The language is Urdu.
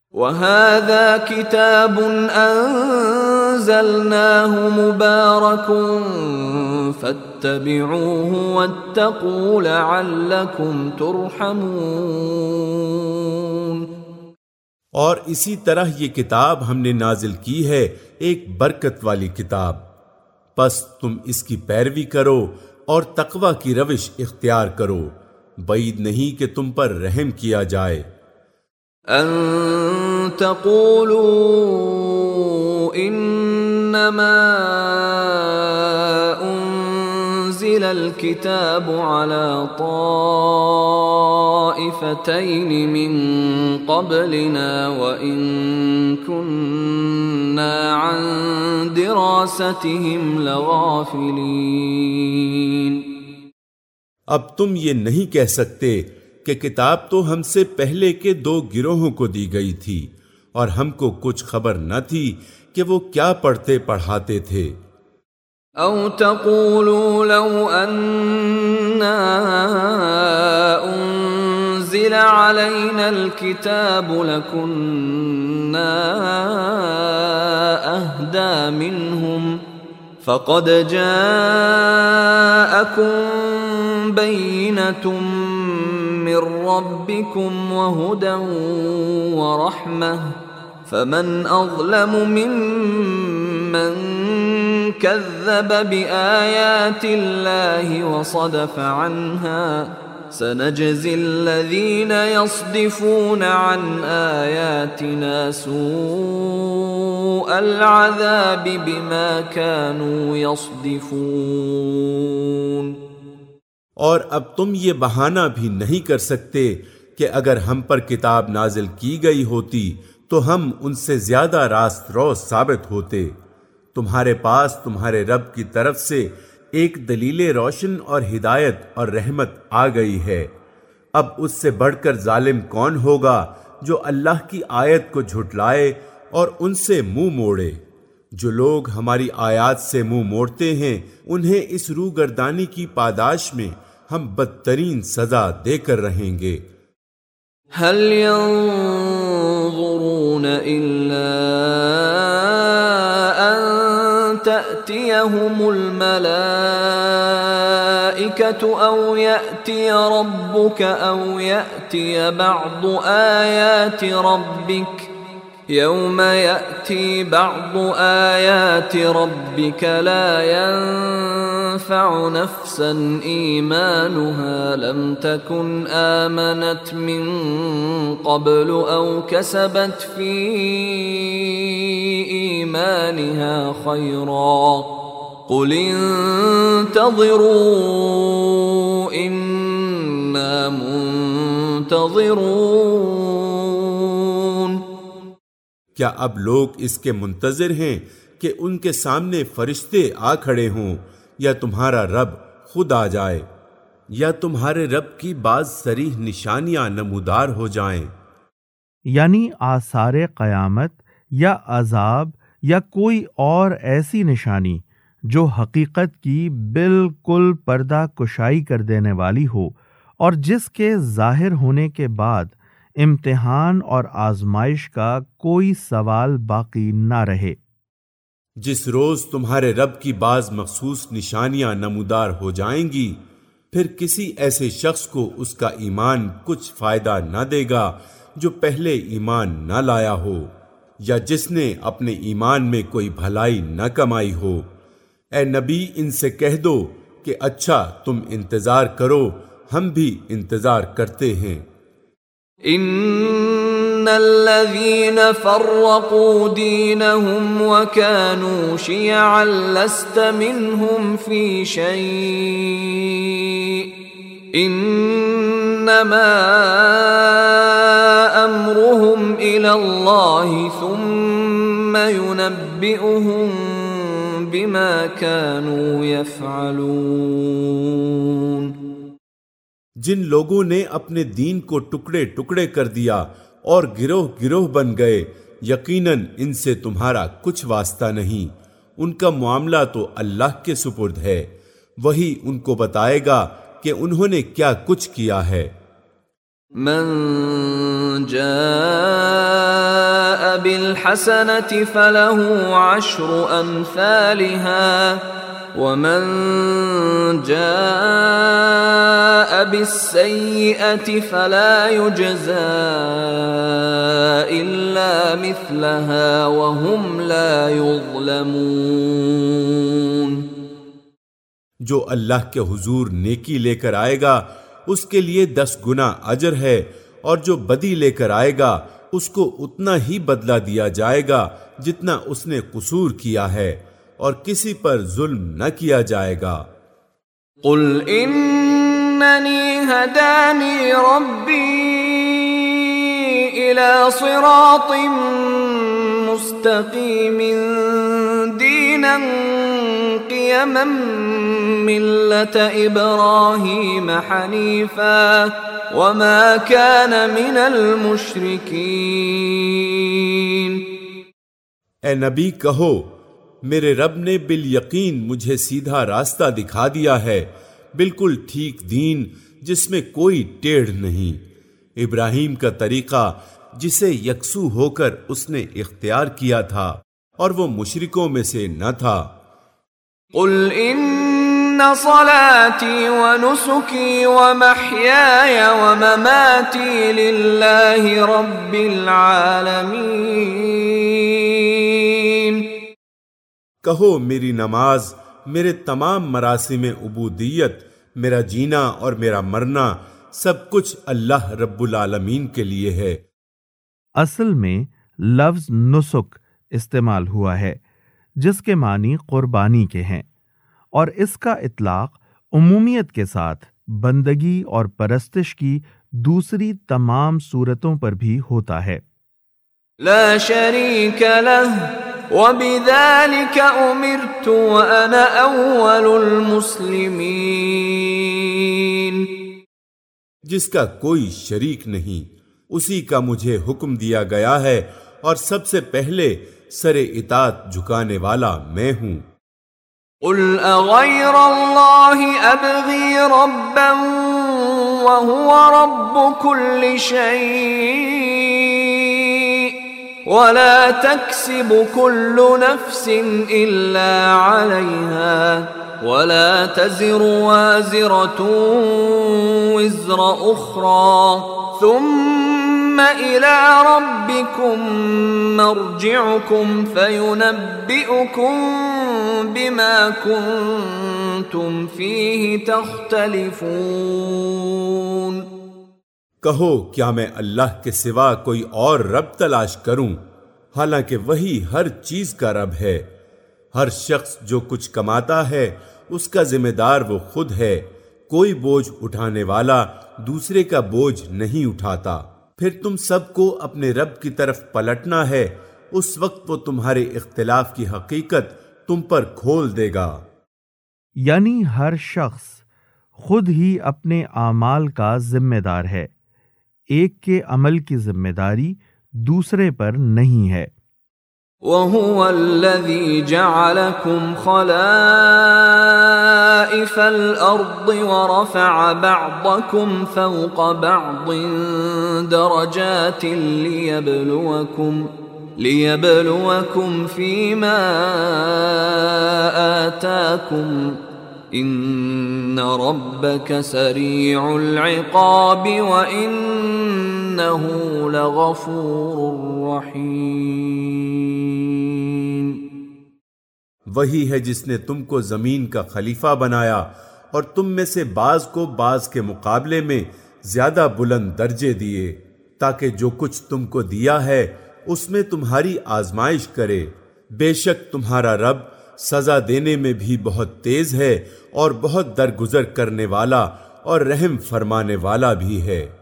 وَهَذَا كِتَابٌ أَنزَلْنَاهُ مُبَارَكٌ فَاتَّبِعُوهُ وَاتَّقُوا لَعَلَّكُمْ تُرْحَمُونَ۔ اور اسی طرح یہ کتاب ہم نے نازل کی ہے، ایک برکت والی کتاب، پس تم اس کی پیروی کرو اور تقوی کی روش اختیار کرو، بعید نہیں کہ تم پر رحم کیا جائے۔ ان تقولوا انما انزل الكتاب على طائفتين من قبلنا وان كنا عن دراستهم لغافلين۔ اب تم یہ نہیں کہہ سکتے کہ کتاب تو ہم سے پہلے کے 2 گروہوں کو دی گئی تھی اور ہم کو کچھ خبر نہ تھی کہ وہ کیا پڑھتے پڑھاتے تھے۔ او تقولوا لو اننا انزل علينا الكتاب لكنا اهدى منهم فقد جاءكم بينة من ربكم وهدى ورحمة فمن أظلم ممن كذب بآيات الله وصدف عنها سنجزي الذين يصدفون عن آياتنا سوء العذاب بما كانوا يصدفون۔ اور اب تم یہ بہانہ بھی نہیں کر سکتے کہ اگر ہم پر کتاب نازل کی گئی ہوتی تو ہم ان سے زیادہ راست رو ثابت ہوتے۔ تمہارے پاس تمہارے رب کی طرف سے ایک دلیل روشن اور ہدایت اور رحمت آ گئی ہے، اب اس سے بڑھ کر ظالم کون ہوگا جو اللہ کی آیت کو جھٹلائے اور ان سے منہ موڑے۔ جو لوگ ہماری آیات سے منہ موڑتے ہیں انہیں اس روگردانی کی پاداش میں ہم بدترین سزا دے کر رہیں گے۔ هل ينظرون إلا أن تأتيهم الملائكة أو يأتي ربك أو يأتي بعض آيات ربك يوم يأتي بعض آيات ربك لا ينفع نفسا إيمانها لم تكن آمنت من قبل أو كسبت في إيمانها خيرا قل انتظروا إنا منتظرون۔ کیا اب لوگ اس کے منتظر ہیں کہ ان کے سامنے فرشتے آ کھڑے ہوں، یا تمہارا رب خود آ جائے، یا تمہارے رب کی بعض صریح نشانیاں نمودار ہو جائیں؟ یعنی آثار قیامت یا عذاب یا کوئی اور ایسی نشانی جو حقیقت کی بالکل پردہ کشائی کر دینے والی ہو اور جس کے ظاہر ہونے کے بعد امتحان اور آزمائش کا کوئی سوال باقی نہ رہے۔ جس روز تمہارے رب کی بعض مخصوص نشانیاں نمودار ہو جائیں گی، پھر کسی ایسے شخص کو اس کا ایمان کچھ فائدہ نہ دے گا جو پہلے ایمان نہ لایا ہو، یا جس نے اپنے ایمان میں کوئی بھلائی نہ کمائی ہو۔ اے نبی، ان سے کہہ دو کہ اچھا تم انتظار کرو، ہم بھی انتظار کرتے ہیں۔ ان الذين فرقوا دينهم وكانوا شيعا لست منهم في شيء انما امرهم الى الله ثم ينبئهم بما كانوا يفعلون۔ جن لوگوں نے اپنے دین کو ٹکڑے ٹکڑے کر دیا اور گروہ گروہ بن گئے، یقیناً ان سے تمہارا کچھ واسطہ نہیں، ان کا معاملہ تو اللہ کے سپرد ہے، وہی ان کو بتائے گا کہ انہوں نے کیا کچھ کیا ہے۔ من جاء بالحسنة فله 10 أمثالها ومن جاء بالسيئة فلا يجزى إلا مثلها وهم لا يظلمون۔ جو اللہ کے حضور نیکی لے کر آئے گا اس کے لیے 10 گنا اجر ہے، اور جو بدی لے کر آئے گا اس کو اتنا ہی بدلہ دیا جائے گا جتنا اس نے قصور کیا ہے، اور کسی پر ظلم نہ کیا جائے گا۔ قل اننی ہدانی ربی الى صراط مستقیم دینا قیما ملة ابراہیم حنیفا وما كان من المشرکین۔ اے نبی کہو، میرے رب نے بالیقین مجھے سیدھا راستہ دکھا دیا ہے، بالکل ٹھیک دین جس میں کوئی ٹیڑھ نہیں، ابراہیم کا طریقہ جسے یکسو ہو کر اس نے اختیار کیا تھا، اور وہ مشرکوں میں سے نہ تھا۔ قل ان صلاتي ونسكي ومحياي ومماتي لله رب العالمين۔ کہو میری نماز، میرے تمام مراسم عبودیت، میرا جینا اور میرا مرنا سب کچھ اللہ رب العالمین کے لیے ہے۔ اصل میں لفظ نسک استعمال ہوا ہے جس کے معنی قربانی کے ہیں، اور اس کا اطلاق عمومیت کے ساتھ بندگی اور پرستش کی دوسری تمام صورتوں پر بھی ہوتا ہے۔ لا شریک لہ وبذلک امرت وانا اول المسلمین۔ جس کا کوئی شریک نہیں، اسی کا مجھے حکم دیا گیا ہے، اور سب سے پہلے سر اطاعت جھکانے والا میں ہوں۔ قل اغیر اللہ ابغی ربا وهو رب كل شيء ولا تكسب كل نفس الا عليها ولا تزر وازرة وزر اخرى ثم إلى ربكم مرجعكم فينبئكم بما كنتم فيه تختلفون۔ کہو کیا میں اللہ کے سوا کوئی اور رب تلاش کروں، حالانکہ وہی ہر چیز کا رب ہے۔ ہر شخص جو کچھ کماتا ہے اس کا ذمہ دار وہ خود ہے، کوئی بوجھ اٹھانے والا دوسرے کا بوجھ نہیں اٹھاتا۔ پھر تم سب کو اپنے رب کی طرف پلٹنا ہے، اس وقت وہ تمہارے اختلاف کی حقیقت تم پر کھول دے گا۔ یعنی ہر شخص خود ہی اپنے اعمال کا ذمہ دار ہے، ایک کے عمل کی ذمہ داری دوسرے پر نہیں ہے۔ وَهُوَ الَّذِي جَعَلَكُمْ خَلَائِفَ الْأَرْضِ وَرَفَعَ بَعْضَكُمْ فَوْقَ بَعْضٍ دَرَجَاتٍ لِيَبْلُوَكُمْ فِيمَا آتَاكُمْ إِنَّ رَبَّكَ سَرِيعُ الْعِقَابِ وَإِنَّهُ لَغَفُورٌ رَحِيمٌ۔ وہی ہے جس نے تم کو زمین کا خلیفہ بنایا، اور تم میں سے بعض کو بعض کے مقابلے میں زیادہ بلند درجے دیے، تاکہ جو کچھ تم کو دیا ہے اس میں تمہاری آزمائش کرے۔ بے شک تمہارا رب سزا دینے میں بھی بہت تیز ہے، اور بہت درگزر کرنے والا اور رحم فرمانے والا بھی ہے۔